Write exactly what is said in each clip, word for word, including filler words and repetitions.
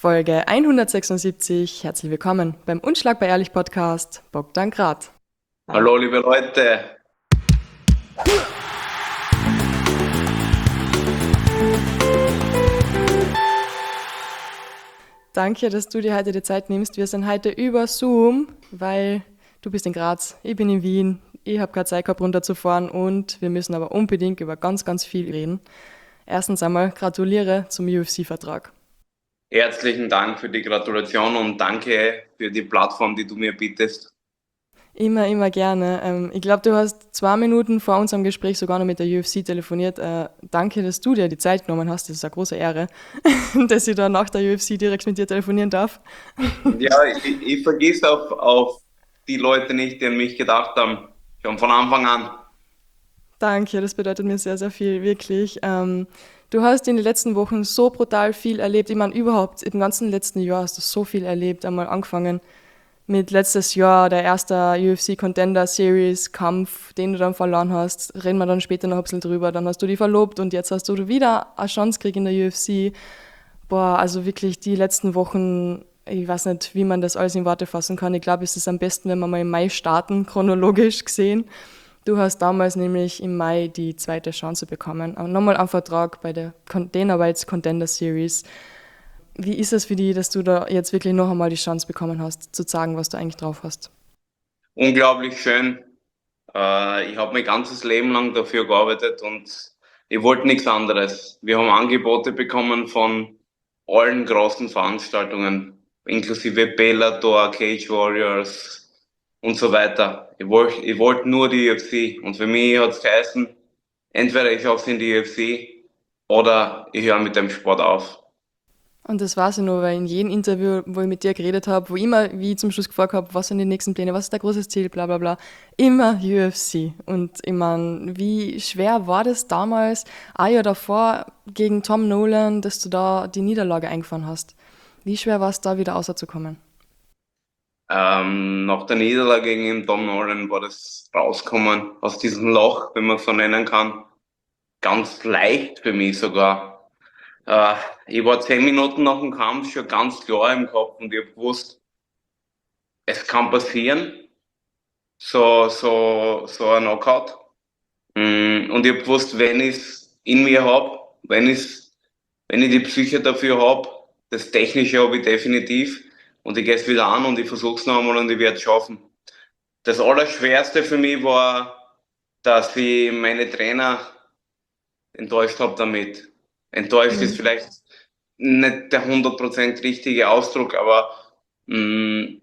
Folge hundertsechsundsiebzig. Herzlich willkommen beim Unschlagbar Ehrlich Podcast. Bogdan Grad. Hallo liebe Leute. Danke, dass du dir heute die Zeit nimmst. Wir sind heute über Zoom, weil du bist in Graz, ich bin in Wien. Ich habe keine Zeit gehabt, runterzufahren und wir müssen aber unbedingt über ganz, ganz viel reden. Erstens einmal gratuliere zum U F C-Vertrag. Herzlichen Dank für die Gratulation und danke für die Plattform, die du mir bietest. Immer, immer gerne. Ähm, ich glaube, du hast zwei Minuten vor unserem Gespräch sogar noch mit der U F C telefoniert. Äh, danke, dass du dir die Zeit genommen hast. Das ist eine große Ehre, dass ich da nach der U F C direkt mit dir telefonieren darf. Ja, ich, ich vergiss auf, auf die Leute nicht, die an mich gedacht haben, schon von Anfang an. Danke, das bedeutet mir sehr, sehr viel, wirklich. Ähm, du hast in den letzten Wochen so brutal viel erlebt. Ich meine, überhaupt im ganzen letzten Jahr hast du so viel erlebt. Einmal angefangen mit letztes Jahr, der erste U F C Contender Series Kampf, den du dann verloren hast. Reden wir dann später noch ein bisschen drüber. Dann hast du die verlobt und jetzt hast du wieder eine Chance gekriegt in der U F C. Boah, also wirklich die letzten Wochen, ich weiß nicht, wie man das alles in Worte fassen kann. Ich glaube, es ist am besten, wenn wir mal im Mai starten, chronologisch gesehen. Du hast damals nämlich im Mai die zweite Chance bekommen. Aber nochmal einen Vertrag bei der Dana White's Contender Series. Wie ist es für dich, dass du da jetzt wirklich noch einmal die Chance bekommen hast, zu sagen, was du eigentlich drauf hast? Unglaublich schön. Äh, ich habe mein ganzes Leben lang dafür gearbeitet und ich wollte nichts anderes. Wir haben Angebote bekommen von allen großen Veranstaltungen, inklusive Bellator, Cage Warriors und so weiter. Ich wollte ich wollte nur die U F C und für mich hat es geheißen, entweder ich schaff's in die U F C oder ich höre mit dem Sport auf. Und das weiß ich nur, weil in jedem Interview, wo ich mit dir geredet habe, wo immer, wie ich zum Schluss gefragt habe, was sind die nächsten Pläne, was ist dein großes Ziel, bla bla bla, immer U F C. Und ich meine, wie schwer war das damals, ein Jahr davor gegen Tom Nolan, dass du da die Niederlage eingefahren hast? Wie schwer war es da wieder rauszukommen? Ähm, nach der Niederlage gegen den Tom Nolan war das Rauskommen aus diesem Loch, wenn man es so nennen kann, ganz leicht für mich sogar. Äh, Ich war zehn Minuten nach dem Kampf schon ganz klar im Kopf und ich hab gewusst, es kann passieren, so, so, so ein Knockout. Mm, Und ich hab gewusst, wenn ich es in mir hab, wenn ich's, wenn ich die Psyche dafür hab, das Technische habe ich definitiv und ich gehe es wieder an und ich versuche es noch einmal und ich werde es schaffen. Das Allerschwerste für mich war, dass ich meine Trainer enttäuscht habe damit. Enttäuscht ist Mhm. vielleicht nicht der hundert Prozent richtige Ausdruck, aber mh,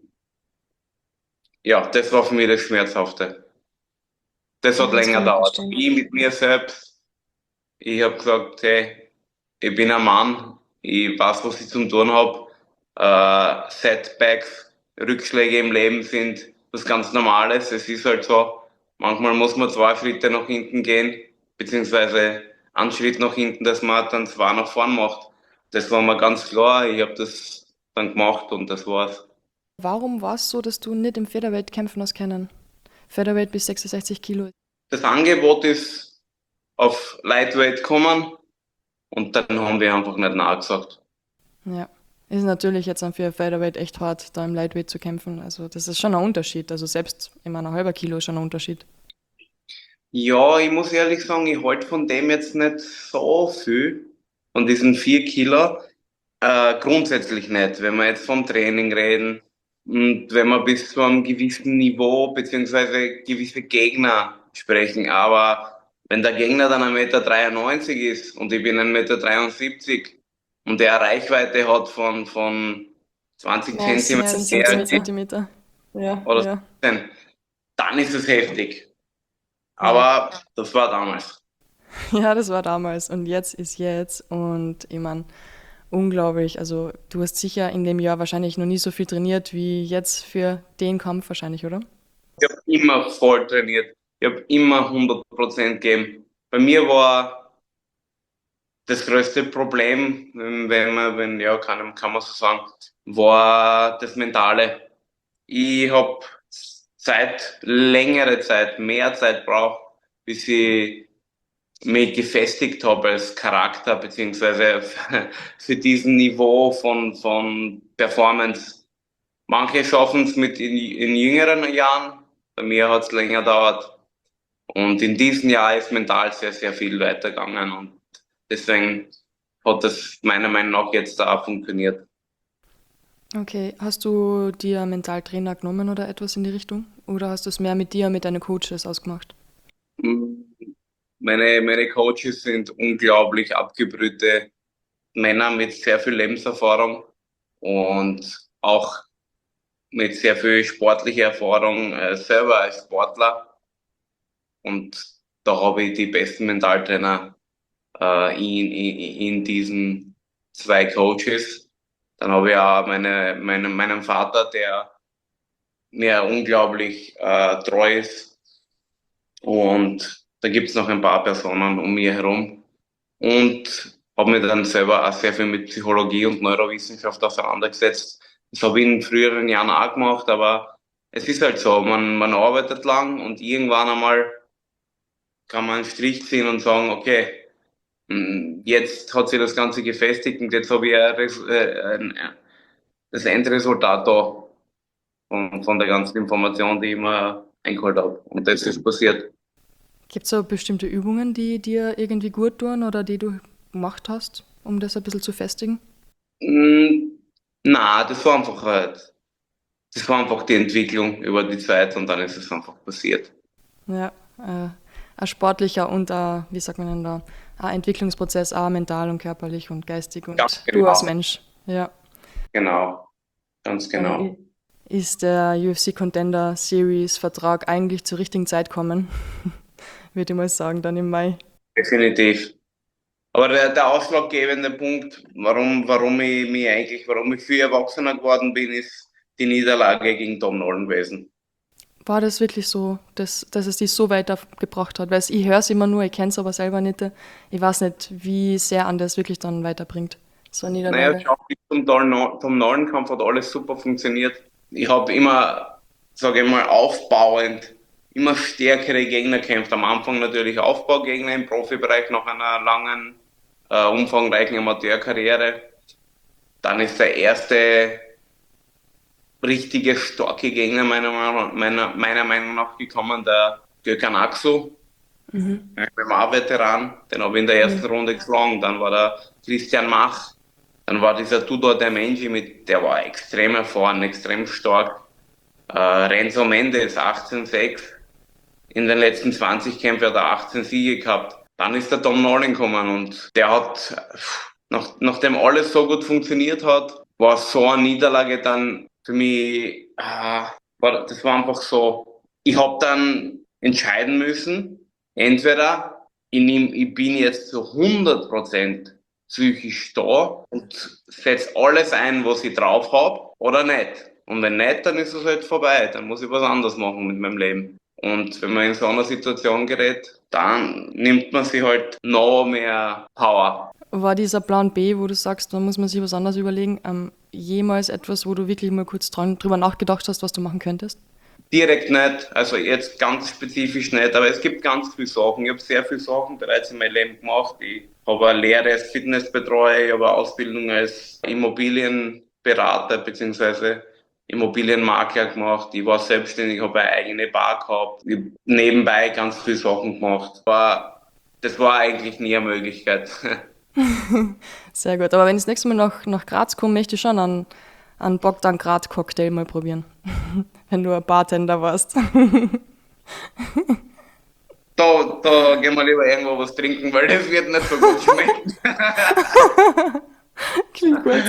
ja, das war für mich das Schmerzhafte. Das hat Ja, das länger kann ich gedauert. verstehen. Ich mit mir selbst, ich habe gesagt, hey, ich bin ein Mann, ich weiß, was ich zu tun habe. Äh, Setbacks, Rückschläge im Leben sind was ganz Normales. Es ist halt so, manchmal muss man zwei Schritte nach hinten gehen, beziehungsweise einen Schritt nach hinten, dass man dann zwei nach vorn macht. Das war mir ganz klar. Ich habe das dann gemacht und das war's. Warum war es so, dass du nicht im Featherweight kämpfen hast können? Featherweight bis sechsundsechzig Kilo. Das Angebot ist auf Lightweight gekommen und dann haben wir einfach nicht nachgesagt. Ja. Ist natürlich jetzt dann für Featherweight echt hart, da im Lightweight zu kämpfen. Also das ist schon ein Unterschied. Also selbst in meiner halber Kilo ist schon ein Unterschied. Ja, ich muss ehrlich sagen, ich halte von dem jetzt nicht so viel, von diesen vier Kilo. Äh, grundsätzlich nicht, wenn wir jetzt vom Training reden und wenn wir bis zu einem gewissen Niveau beziehungsweise gewisse Gegner sprechen. Aber wenn der Gegner dann ein Meter dreiundneunzig ist und ich bin ein Meter dreiundsiebzig und der eine Reichweite hat von, von zwanzig Ja, es Zentimeter sind mehr siebzehn als ich Zentimeter. Ja, oder ja, siebzehn, dann ist es heftig. ja. Aber das war damals. Ja, das war damals und jetzt ist jetzt und ich meine, unglaublich. Also du hast sicher in dem Jahr wahrscheinlich noch nie so viel trainiert wie jetzt für den Kampf wahrscheinlich, oder? Ich habe immer voll trainiert. Ich habe immer hundert Prozent gegeben. Bei mir war das größte Problem, ähm, wenn man, wenn, ja, kann, kann man so sagen, war das Mentale. Ich habe Zeit, längere Zeit, mehr Zeit braucht, bis ich mich gefestigt habe als Charakter, beziehungsweise für diesen Niveau von, von Performance. Manche schaffen es mit in, in jüngeren Jahren, bei mir hat es länger gedauert. Und in diesem Jahr ist mental sehr, sehr viel weitergegangen und deswegen hat das meiner Meinung nach jetzt auch funktioniert. Okay, hast du dir einen Mentaltrainer genommen oder etwas in die Richtung? Oder hast du es mehr mit dir, mit deinen Coaches ausgemacht? Meine, meine Coaches sind unglaublich abgebrühte Männer mit sehr viel Lebenserfahrung und auch mit sehr viel sportlicher Erfahrung äh, selber als Sportler. Und da habe ich die besten Mentaltrainer äh, in, in, in diesen zwei Coaches. Dann habe ich auch meine, meine, meinen Vater, der mir unglaublich äh, treu ist. Und da gibt's noch ein paar Personen um mich herum. Und habe mich dann selber auch sehr viel mit Psychologie und Neurowissenschaft auseinandergesetzt. Das habe ich in früheren Jahren auch gemacht, aber es ist halt so, man, man arbeitet lang und irgendwann einmal kann man einen Strich ziehen und sagen, okay, mh, jetzt hat sich das Ganze gefestigt und jetzt habe ich ein, Res- äh, ein, äh, das Endresultat da von, von der ganzen Information, die ich mir eingeholt habe. Und das ist passiert. Gibt es so bestimmte Übungen, die dir irgendwie gut tun oder die du gemacht hast, um das ein bisschen zu festigen? Mm, na, das war einfach halt, das war einfach die Entwicklung über die Zeit und dann ist es einfach passiert. Ja, äh, ein sportlicher und ein, wie sagt man denn da, ein Entwicklungsprozess, auch mental und körperlich und geistig Ganz und du als genau, Mensch. Ja. genau, ganz Äh, genau. ist der U F C Contender Series Vertrag eigentlich zur richtigen Zeit kommen? Würde ich mal sagen, dann im Mai. Definitiv. Aber der, der ausschlaggebende Punkt, warum, warum ich mich eigentlich, warum ich viel erwachsener geworden bin, ist die Niederlage gegen Tom Nolan gewesen. War das wirklich so, dass, dass es dich so weitergebracht hat? Weil ich höre es immer nur, ich kenne es aber selber nicht. Ich weiß nicht, wie sehr an das wirklich dann weiterbringt. So eine Naja, Niederlage. schau, bis zum Tom Nor- Tom Nolan-Kampf hat alles super funktioniert. Ich habe immer, sage ich mal, aufbauend, immer stärkere Gegner gekämpft. Am Anfang natürlich Aufbaugegner im Profibereich nach einer langen, äh, umfangreichen Amateurkarriere. Dann ist der erste richtige starke Gegner meiner, Meinung- meiner, meiner Meinung nach gekommen, der Gökhan Aksu, ein M M A-Veteran, den habe ich in der ersten Runde geschlagen. Dann war der Christian Mach, dann war dieser Tudor Demenji, mit, der war extrem erfahren, extrem stark. Äh, Renzo Mendes, achtzehn sechs, in den letzten zwanzig Kämpfen hat er achtzehn Siege gehabt. Dann ist der Tom Nolan gekommen und der hat, nach, nachdem alles so gut funktioniert hat, war so eine Niederlage dann für mich, äh, war, das war einfach so, ich habe dann entscheiden müssen, entweder ich, nehm, ich bin jetzt zu hundert Prozent psychisch da und setze alles ein, was ich drauf habe, oder nicht. Und wenn nicht, dann ist es halt vorbei. Dann muss ich was anderes machen mit meinem Leben. Und wenn man in so einer Situation gerät, dann nimmt man sich halt noch mehr Power. War dieser Plan B, wo du sagst, da muss man sich was anderes überlegen, ähm, jemals etwas, wo du wirklich mal kurz dran, drüber nachgedacht hast, was du machen könntest? Direkt nicht, also jetzt ganz spezifisch nicht, aber es gibt ganz viele Sachen. Ich habe sehr viele Sachen bereits in meinem Leben gemacht. Ich habe eine Lehre als Fitnessbetreuer, ich habe eine Ausbildung als Immobilienberater bzw. Immobilienmakler gemacht. Ich war selbstständig, habe eine eigene Bar gehabt. Ich habe nebenbei ganz viele Sachen gemacht. Aber das war eigentlich nie eine Möglichkeit. Sehr gut. Aber wenn ich das nächste Mal nach, nach Graz komme, möchte ich schon einen, einen Bogdan Graz Cocktail mal probieren. Wenn du ein Bartender warst. Da, da gehen wir lieber irgendwo was trinken, weil das wird nicht so gut schmecken. Klingt gut.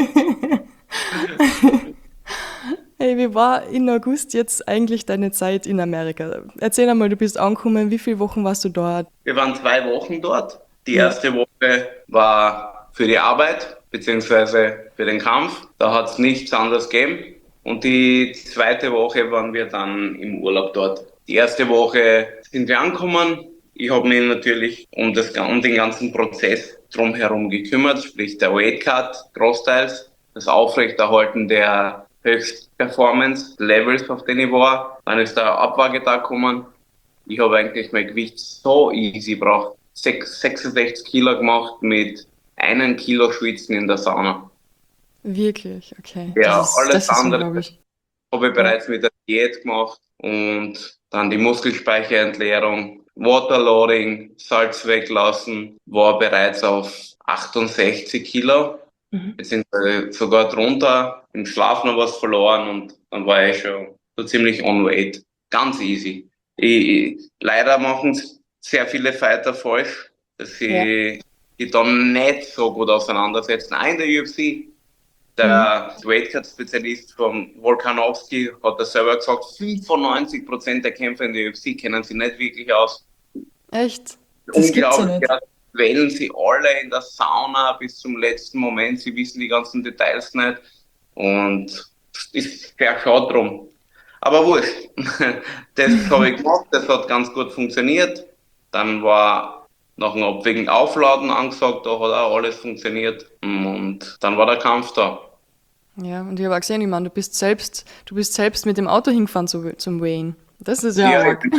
Hey, wie war in August jetzt eigentlich deine Zeit in Amerika? Erzähl einmal, du bist angekommen, wie viele Wochen warst du dort? Wir waren zwei Wochen dort. Die Ja. erste Woche war für die Arbeit beziehungsweise für den Kampf. Da hat es nichts anderes gegeben. Und die zweite Woche waren wir dann im Urlaub dort. Die erste Woche sind wir angekommen. Ich habe mich natürlich um, das, um den ganzen Prozess drumherum gekümmert, sprich der Weightcut großteils, das Aufrechterhalten der Höchstperformance-Levels, auf denen ich war. Dann ist der Abwagetag gekommen. Ich habe eigentlich mein Gewicht so easy gebracht. sechs- sechsundsechzig Kilo gemacht mit einem Kilo Schwitzen in der Sauna. Wirklich, okay. Das Ja, ist, alles das ist andere unglaublich. habe ich Ja. bereits mit der Diät gemacht und dann die Muskelspeicherentleerung, Waterloading, Salz weglassen, war bereits auf achtundsechzig Kilo, Mhm. beziehungsweise sogar drunter, im Schlaf noch was verloren und dann war ich schon so ziemlich on weight. Ganz easy. Ich, ich, leider machen es sehr viele Fighter falsch, dass Ja. sie die dann nicht so gut auseinandersetzen. Auch in der U F C. Mhm. Der Weightcut-Spezialist von Volkanovski hat das selber gesagt, fünfundneunzig Prozent der Kämpfer in der U F C kennen sie nicht wirklich aus. Echt? Das gibt's ja Unglaublich, nicht. ja, wählen sie alle in der Sauna bis zum letzten Moment, sie wissen die ganzen Details nicht und das ist sehr schade drum. Aber wurscht, das habe ich gemacht, das hat ganz gut funktioniert. Dann war nach dem Abwägen Aufladen angesagt, da hat auch alles funktioniert und dann war der Kampf da. Ja, und ich habe auch gesehen, ich meine, du bist selbst, du bist selbst mit dem Auto hingefahren zu, zum Wayne. Das ist ja Ja, ich arg. bin,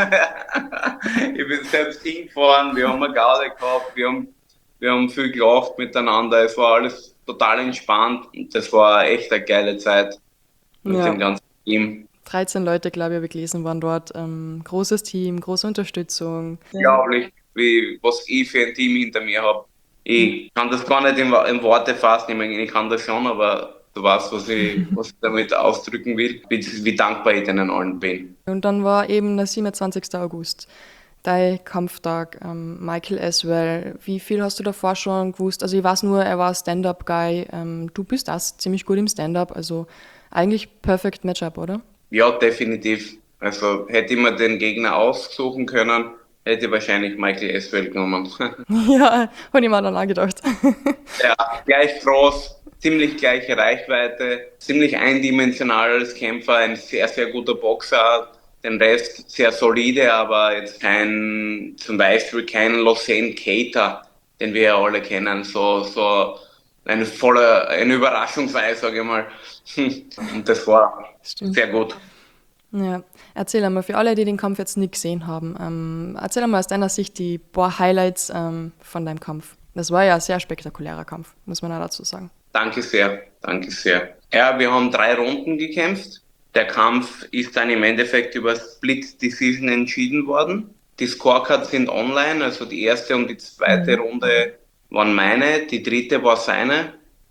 ich bin selbst hingefahren, wir haben eine Garde gehabt, wir haben, wir haben viel gelacht miteinander, es war alles total entspannt und das war echt eine geile Zeit mit Ja, dem ganzen Team. dreizehn Leute, glaube ich, habe ich gelesen, waren dort. Ähm, großes Team, große Unterstützung. Ja. Unglaublich, wie, was ich für ein Team hinter mir habe. Ich kann das gar nicht in, Wo- in Worte fassen, ich meine, ich kann das schon, aber du weißt, was ich, was ich damit ausdrücken will, wie, wie dankbar ich denen allen bin. Und dann war eben der siebenundzwanzigster August, dein Kampftag. Ähm, Michael Aswell, wie viel hast du davor schon gewusst? Also ich weiß nur, er war Stand-Up-Guy. Ähm, du bist auch ziemlich gut im Stand-Up, also eigentlich perfect Matchup, oder? Ja, definitiv. Also hätte ich mir den Gegner aussuchen können, hätte ich wahrscheinlich Michael Eswell genommen. Ja, habe ich mir dann auch gedacht. Ja, gleich groß, ziemlich gleiche Reichweite, ziemlich eindimensional als Kämpfer, ein sehr, sehr guter Boxer. Den Rest sehr solide, aber jetzt kein, zum Beispiel kein Losane Cater, den wir ja alle kennen. So, so ein voller, ein Überraschungsei, sage ich mal. Und das war Stimmt. sehr gut. Ja, erzähl einmal, für alle, die den Kampf jetzt nicht gesehen haben, ähm, erzähl einmal aus deiner Sicht die paar Highlights ähm, von deinem Kampf. Das war ja ein sehr spektakulärer Kampf, muss man auch dazu sagen. Danke sehr, danke sehr. Ja, wir haben drei Runden gekämpft. Der Kampf ist dann im Endeffekt über Split Decision entschieden worden. Die Scorecards sind online, also die erste und die zweite Mhm. Runde waren meine, die dritte war seine.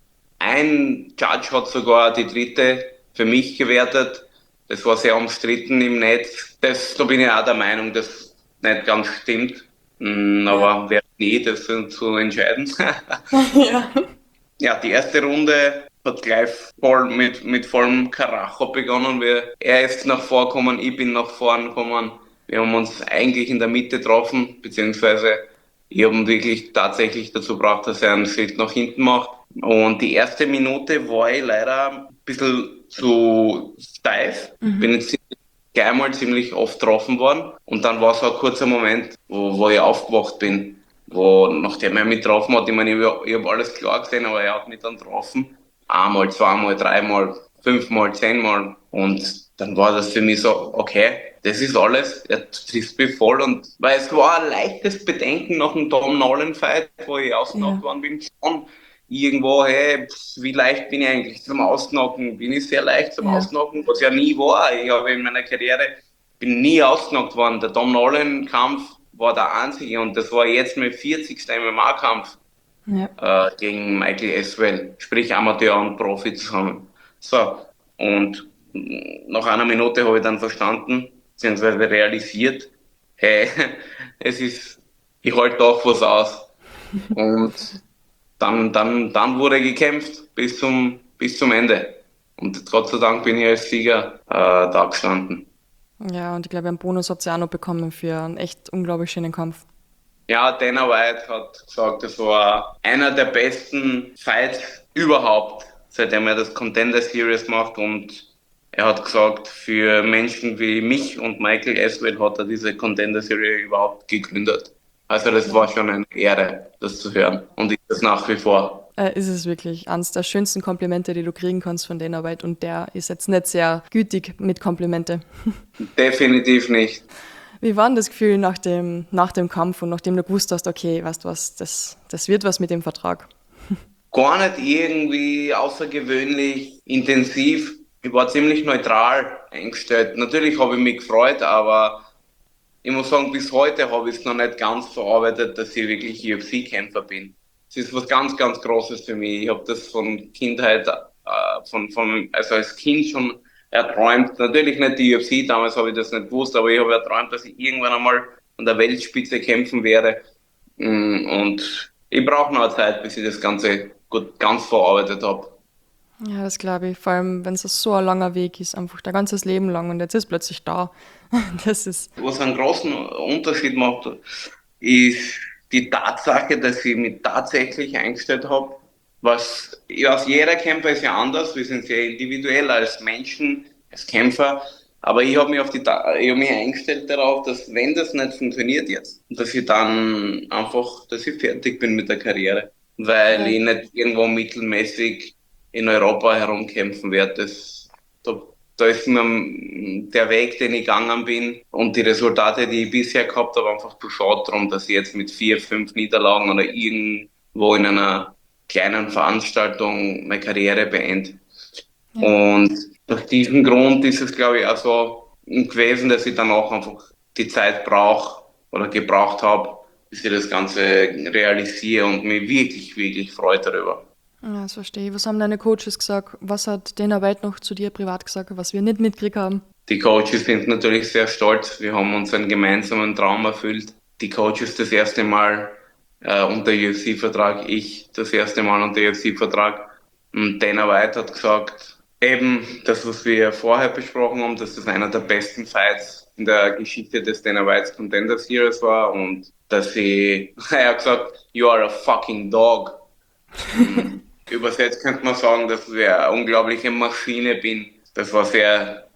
Ein Judge hat sogar die dritte für mich gewertet. Das war sehr umstritten im Netz. Das, da bin ich auch der Meinung, dass nicht ganz stimmt. Mm, Ja. Aber wer nie, das sind zu entscheiden. Ja. Ja, die erste Runde hat gleich voll mit, mit vollem Karacho begonnen. Wir, er ist nach vorn gekommen, ich bin nach vorn gekommen. Wir haben uns eigentlich in der Mitte getroffen, beziehungsweise ich habe ihn wirklich tatsächlich dazu gebracht, dass er einen Schritt nach hinten macht. Und die erste Minute war ich leider ein bisschen zu steif. Bin Mhm. jetzt ziemlich- gleich mal ziemlich oft getroffen worden. Und dann war so ein kurzer Moment, wo, wo ich aufgewacht bin, wo nachdem er mich getroffen hat, ich meine, ich, hab- ich habe alles klar gesehen, aber er hat mich dann getroffen. Einmal, zweimal, dreimal, fünfmal, zehnmal. Und dann war das für mich so, okay, das ist alles. Er trifft mich voll. Und weil es war ein leichtes Bedenken nach dem Tom Nolan-Fight, wo ich ausgenockt Ja. worden bin, schon irgendwo, hey, pff, wie leicht bin ich eigentlich zum Ausknocken? Bin ich sehr leicht zum Ja. Ausknocken, was ja nie war. Ich habe in meiner Karriere bin nie ausgenockt worden. Der Tom Nolan-Kampf war der einzige und das war jetzt mein vierzigster M M A-Kampf Ja. äh, gegen Michael Eswell, sprich Amateur und Profi zusammen. So, und mh, nach einer Minute habe ich dann verstanden, beziehungsweise realisiert, hey, es ist, ich halte doch was aus. Und dann, dann, dann wurde gekämpft bis zum, bis zum Ende. Und Gott sei Dank bin ich als Sieger äh, da gestanden. Ja, und ich glaube, einen Bonus habt ihr auch noch bekommen für einen echt unglaublich schönen Kampf. Ja, Dana White hat gesagt, das war einer der besten Fights überhaupt, seitdem er das Contender Series macht. Und er hat gesagt, für Menschen wie mich und Michael Eswell hat er diese Contender Series überhaupt gegründet. Also das war schon eine Ehre, das zu hören. Und ist das nach wie vor. Äh, ist es wirklich eines der schönsten Komplimente, die du kriegen kannst von Dana White. Und der ist jetzt nicht sehr gütig mit Komplimente. Definitiv nicht. Wie war denn das Gefühl nach dem, nach dem Kampf und nachdem du gewusst hast, okay, weißt du was, das, das wird was mit dem Vertrag? Gar nicht irgendwie außergewöhnlich intensiv. Ich war ziemlich neutral eingestellt. Natürlich habe ich mich gefreut, aber ich muss sagen, bis heute habe ich es noch nicht ganz verarbeitet, dass ich wirklich U F C-Kämpfer bin. Es ist was ganz, ganz Großes für mich. Ich habe das von Kindheit, äh, von, von, also als Kind schon erträumt. Natürlich nicht die U F C, damals habe ich das nicht gewusst, aber ich habe erträumt, dass ich irgendwann einmal an der Weltspitze kämpfen werde. Mm, Und ich brauche noch Zeit, bis ich das Ganze gut ganz verarbeitet habe. Ja, das glaube ich. Vor allem, wenn es so ein langer Weg ist, einfach dein ganzes Leben lang und jetzt ist plötzlich da. Das ist, Was einen großen Unterschied macht, ist die Tatsache, dass ich mich tatsächlich eingestellt habe. Was, ja, jeder Kämpfer ist ja anders. Wir sind sehr individuell als Menschen, als Kämpfer. Aber ich habe mich auf die, Ta- ich habe mich eingestellt darauf, dass wenn das nicht funktioniert jetzt, dass ich dann einfach, dass ich fertig bin mit der Karriere. Weil ja, ich nicht irgendwo mittelmäßig in Europa herumkämpfen werde. Das, da da ist mir der Weg, den ich gegangen bin und die Resultate, die ich bisher gehabt habe, einfach zu schade drum, dass ich jetzt mit vier, fünf Niederlagen oder irgendwo in einer kleinen Veranstaltung meine Karriere beende. ja. Und aus diesem Grund ist es, glaube ich, auch so gewesen, dass ich dann auch einfach die Zeit brauche oder gebraucht habe, bis ich das Ganze realisiere und mich wirklich, wirklich freue darüber. Ja, das verstehe ich. Was haben deine Coaches gesagt? Was hat Dana White noch zu dir privat gesagt, was wir nicht mitgekriegt haben? Die Coaches sind natürlich sehr stolz. Wir haben uns einen gemeinsamen Traum erfüllt. Die Coaches das erste Mal äh, unter U F C-Vertrag, ich das erste Mal unter U F C-Vertrag. Und Dana White hat gesagt, eben das, was wir vorher besprochen haben, dass das einer der besten Fights in der Geschichte des Dana White's Contender Series war und dass sie, er hat gesagt, you are a fucking dog. Mm, Übersetzt könnte man sagen, dass ich eine unglaubliche Maschine bin. Das war sehr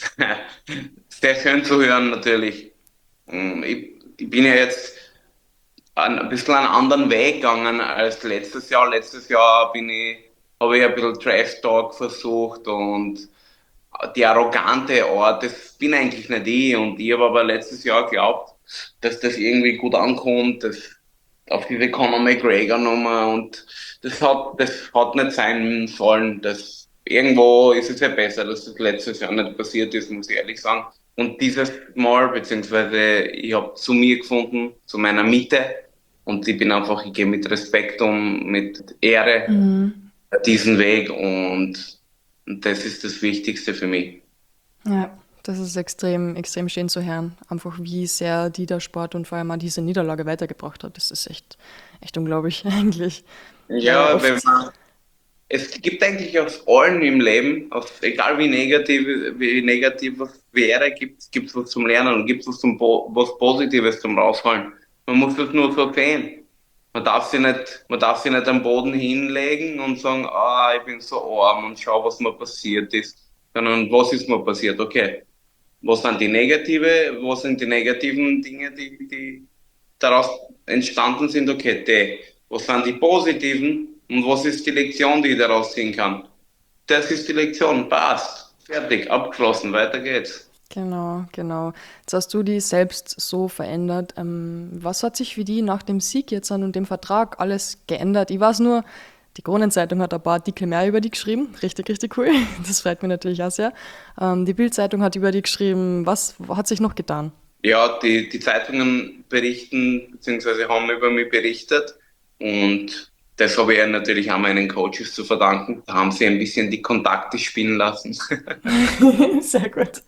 sehr schön zu hören, natürlich. Mm, Ich, ich bin ja jetzt ein, ein bisschen einen anderen Weg gegangen als letztes Jahr. Letztes Jahr bin ich, habe ich ein bisschen Trash Talk versucht und die arrogante Art, das bin eigentlich nicht ich. Und ich habe aber letztes Jahr geglaubt, dass das irgendwie gut ankommt, dass auf diese Conor McGregor Nummer und das hat, das hat nicht sein sollen. Das, irgendwo ist es ja besser, dass das letztes Jahr nicht passiert ist, muss ich ehrlich sagen. Und dieses Mal, beziehungsweise ich habe zu mir gefunden, zu meiner Mitte und ich bin einfach, ich gehe mit Respekt um, mit Ehre Mhm. diesen Weg und das ist das Wichtigste für mich. Ja, das ist extrem, extrem schön zu hören. Einfach wie sehr die der Sport und vor allem auch diese Niederlage weitergebracht hat. Das ist echt, echt unglaublich eigentlich. Weil Ja, wenn oft, man, es gibt eigentlich aus allen im Leben, aus, egal wie negativ, wie negativ was wäre, gibt es was zum Lernen und gibt es was zum Po- was Positives zum Rausholen. Man muss das nur so sehen. Man darf sich nicht, man darf sich nicht am Boden hinlegen und sagen, ah, ich bin so arm und schau, was mir passiert ist. Sondern was ist mir passiert? Okay. Was sind die negative, was sind die negativen Dinge, die, die daraus entstanden sind? Okay, die. Was sind die positiven und was ist die Lektion, die ich daraus ziehen kann? Das ist die Lektion, passt. Fertig, abgeschlossen, weiter geht's. genau, genau. Jetzt hast du die selbst so verändert. Ähm, was hat sich für die nach dem Sieg jetzt an und dem Vertrag alles geändert? Ich weiß nur, die Kronenzeitung hat ein paar Artikel mehr über die geschrieben. Richtig, richtig cool. Das freut mich natürlich auch sehr. Ähm, die Bildzeitung hat über die geschrieben. Was hat sich noch getan? Ja, die, die Zeitungen berichten, beziehungsweise haben über mich berichtet und das habe ich ja natürlich auch meinen Coaches zu verdanken. Da haben sie ein bisschen die Kontakte spielen lassen. Sehr gut.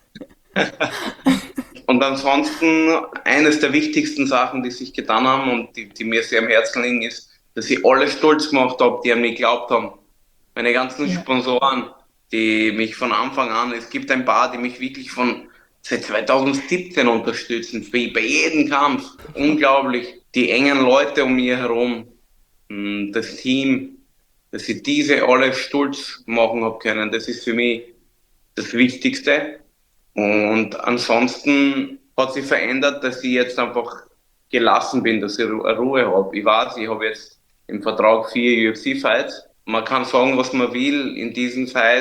Und ansonsten, eines der wichtigsten Sachen, die sich getan haben und die, die mir sehr am Herzen liegen, ist, dass ich alle stolz gemacht habe, die an mich geglaubt haben. Meine ganzen Ja. Sponsoren, die mich von Anfang an, es gibt ein paar, die mich wirklich von seit zwanzig siebzehn unterstützen, bei, bei jedem Kampf. Unglaublich. Die engen Leute um mich herum, mh, das Team, dass ich diese alle stolz machen habe können, das ist für mich das Wichtigste. Und ansonsten hat sich verändert, dass ich jetzt einfach gelassen bin, dass ich Ru- Ruhe habe. Ich weiß, ich habe jetzt im Vertrag vier U F C-Fights. Man kann sagen, was man will in diesem Fight.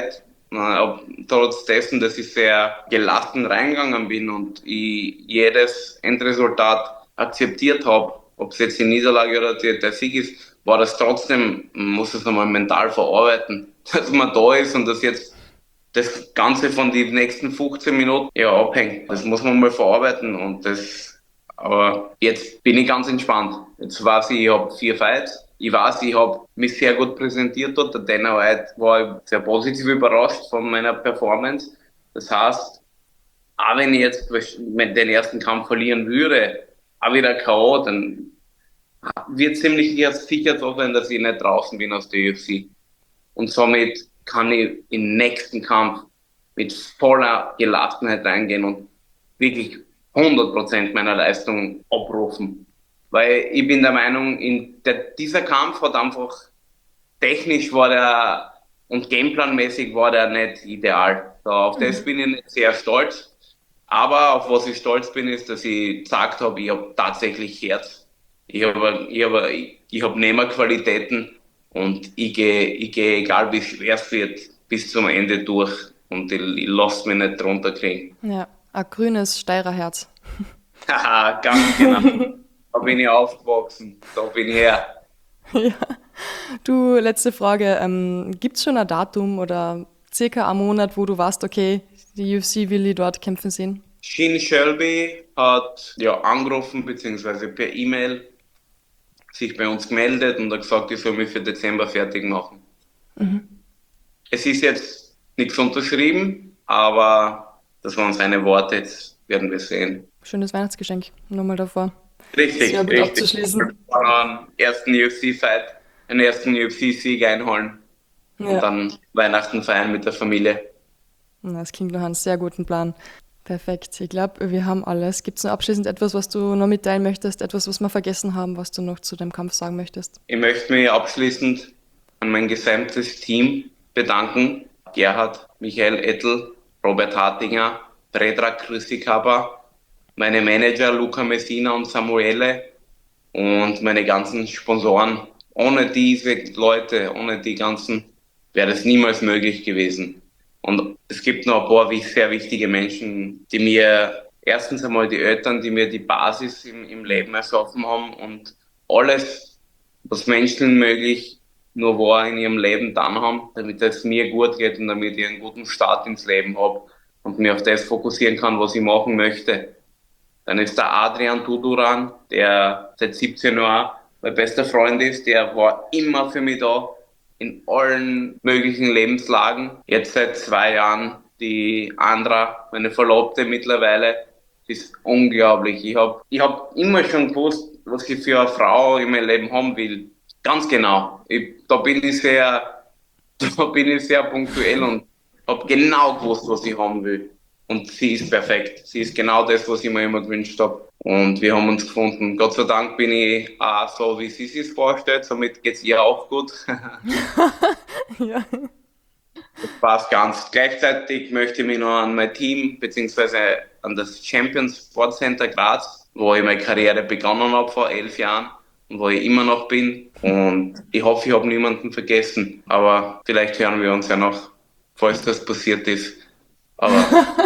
Na, ob, trotz dessen, dass ich sehr gelassen reingegangen bin und ich jedes Endresultat akzeptiert habe, ob es jetzt die Niederlage oder die, der Sieg ist, war das trotzdem, man muss es einmal mental verarbeiten, dass man da ist und dass jetzt das Ganze von den nächsten fünfzehn Minuten ja abhängt. Das muss man mal verarbeiten und das, aber jetzt bin ich ganz entspannt. Jetzt weiß ich, ich habe vier Fights. Ich weiß, ich habe mich sehr gut präsentiert dort. Der Dana White war sehr positiv überrascht von meiner Performance. Das heißt, auch wenn ich jetzt den ersten Kampf verlieren würde, auch wieder K O, dann wird ziemlich sicher so sein, dass ich nicht draußen bin aus der U F C. Und somit kann ich im nächsten Kampf mit voller Gelassenheit reingehen und wirklich hundert Prozent meiner Leistung abrufen. Weil ich bin der Meinung, in der, dieser Kampf hat einfach technisch war der und gameplanmäßig war der nicht ideal. So, auf das bin ich nicht sehr stolz. Aber auf was ich stolz bin, ist, dass ich gesagt habe, ich habe tatsächlich Herz. Ich habe ich habe, ich, ich hab Nehmerqualitäten und ich gehe, ich gehe, egal wie schwer es wird, bis zum Ende durch. Und ich, ich lasse mich nicht drunter kriegen. Ja, ein grünes Steirerherz. Haha, ganz genau. Da bin ich aufgewachsen. Da bin ich her. Ja. Du, letzte Frage. Ähm, Gibt es schon ein Datum oder circa einen Monat, wo du weißt, okay, die U F C will ich dort kämpfen sehen? Shane Shelby hat ja angerufen, beziehungsweise per E-Mail sich bei uns gemeldet und hat gesagt, ich soll mich für Dezember fertig machen. Es ist jetzt nichts unterschrieben, aber das waren seine Worte, jetzt werden wir sehen. Schönes Weihnachtsgeschenk. Nochmal davor. Richtig, Sehr gut richtig. abzuschließen. Einen ersten U F C-Fight, einen ersten U F C-Sieg einholen und Ja. dann Weihnachten feiern mit der Familie. Na, das klingt nach einem sehr guten Plan. Perfekt. Ich glaube, wir haben alles. Gibt es noch abschließend etwas, was du noch mitteilen möchtest? Etwas, was wir vergessen haben, was du noch zu dem Kampf sagen möchtest? Ich möchte mich abschließend an mein gesamtes Team bedanken. Gerhard, Michael Ettel, Robert Hartinger, Predrag Krüsikaba, meine Manager Luca Messina und Samuele und meine ganzen Sponsoren. Ohne diese Leute, ohne die ganzen, wäre das niemals möglich gewesen. Und es gibt noch ein paar sehr wichtige Menschen, die mir erstens einmal die Eltern, die mir die Basis im, im Leben erschaffen haben und alles, was Menschen möglich nur war in ihrem Leben dann haben, damit es mir gut geht und damit ich einen guten Start ins Leben habe und mich auf das fokussieren kann, was ich machen möchte. Dann ist der Adrian Tuduran, der seit siebzehn Jahren mein bester Freund ist, der war immer für mich da, in allen möglichen Lebenslagen. Jetzt seit zwei Jahren die Andra, meine Verlobte mittlerweile, ist unglaublich. Ich habe ich hab immer schon gewusst, was ich für eine Frau in meinem Leben haben will. Ganz genau. Ich, da bin ich sehr, da bin ich sehr punktuell und habe genau gewusst, was ich haben will. Und sie ist perfekt. Sie ist genau das, was ich mir immer gewünscht habe. Und wir haben uns gefunden. Gott sei Dank bin ich auch so, wie sie sich vorstellt. Somit geht's ihr auch gut. Ja. Passt ganz. Gleichzeitig möchte ich mich noch an mein Team beziehungsweise an das Champions Sport Center Graz, wo ich meine Karriere begonnen habe vor elf Jahren und wo ich immer noch bin. Und ich hoffe, ich habe niemanden vergessen. Aber vielleicht hören wir uns ja noch, falls das passiert ist. Aber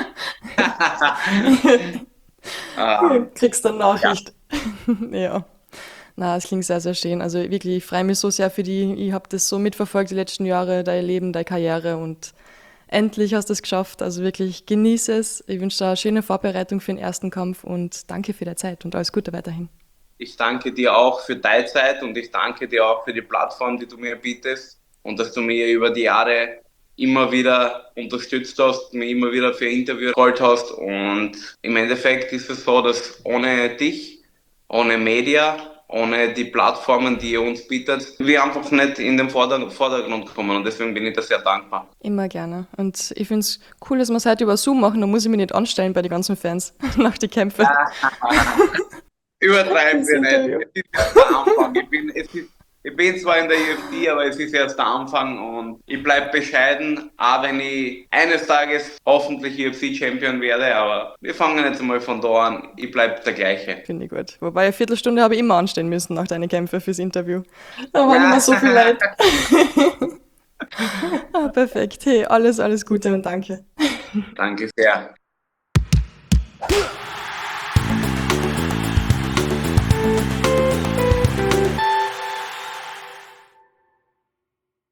Du ähm, kriegst eine ja, Nachricht. Ja. Na, es klingt sehr, sehr schön. Also wirklich, ich freue mich so sehr für die. Ich habe das so mitverfolgt die letzten Jahre, dein Leben, deine Karriere und endlich hast du es geschafft. Also wirklich, genieße es. Ich wünsche dir eine schöne Vorbereitung für den ersten Kampf und danke für deine Zeit und alles Gute weiterhin. ich danke dir auch für deine Zeit und ich danke dir auch für die Plattform, die du mir bietest und dass du mir über die Jahre immer wieder unterstützt hast, mir immer wieder für Interviews geholt hast. Und im Endeffekt ist es so, dass ohne dich, ohne Media, ohne die Plattformen, die ihr uns bietet, wir einfach nicht in den Vorder- Vordergrund kommen. Und deswegen bin ich da sehr dankbar. Immer gerne. Und ich finde es cool, dass wir es heute über Zoom machen. Da muss ich mich nicht anstellen bei den ganzen Fans nach den Kämpfen. Übertreiben Das wir Interview. nicht. Es ist erst der Anfang. Ich bin, es ist, ich bin zwar in der U F C, aber es ist erst der Anfang und ich bleib bescheiden, auch wenn ich eines Tages hoffentlich U F C-Champion werde, aber wir fangen jetzt mal von da an. Ich bleib der gleiche. Finde ich gut. Wobei eine Viertelstunde habe ich immer anstehen müssen nach deinen Kämpfen fürs Interview. Da waren immer so viel Leute. Perfekt. Hey, alles, alles Gute und danke. Danke sehr.